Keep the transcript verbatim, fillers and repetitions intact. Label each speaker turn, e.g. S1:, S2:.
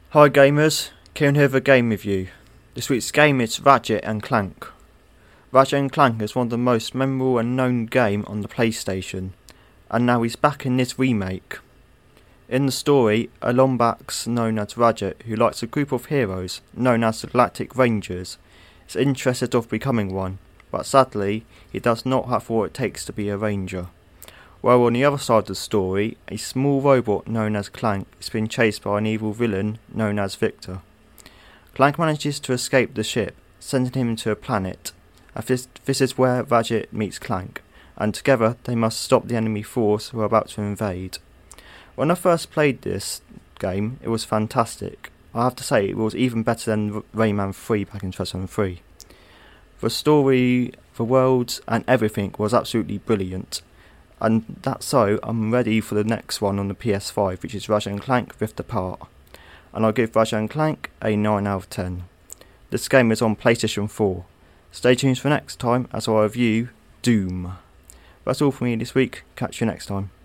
S1: Hi gamers, Kieran here with a game review. This week's game is Ratchet and Clank. Ratchet and Clank is one of the most memorable and known game on the PlayStation, and now he's back in this remake. In the story, a Lombax known as Ratchet, who likes a group of heroes known as the Galactic Rangers, is interested of becoming one, but sadly he does not have what it takes to be a ranger. While on the other side of the story, a small robot known as Clank is being chased by an evil villain known as Victor. Clank manages to escape the ship, sending him to a planet, and this, this is where Ratchet meets Clank, and together they must stop the enemy force who are about to invade. When I first played this game, it was fantastic. I have to say it was even better than Rayman three back in two thousand three. The story, the worlds and everything was absolutely brilliant. And that's so, I'm ready for the next one on the P S five, which is Ratchet and Clank Rift Apart. And I'll give Ratchet and Clank a nine out of ten. This game is on PlayStation four. Stay tuned for next time as I review Doom. That's all for me this week. Catch you next time.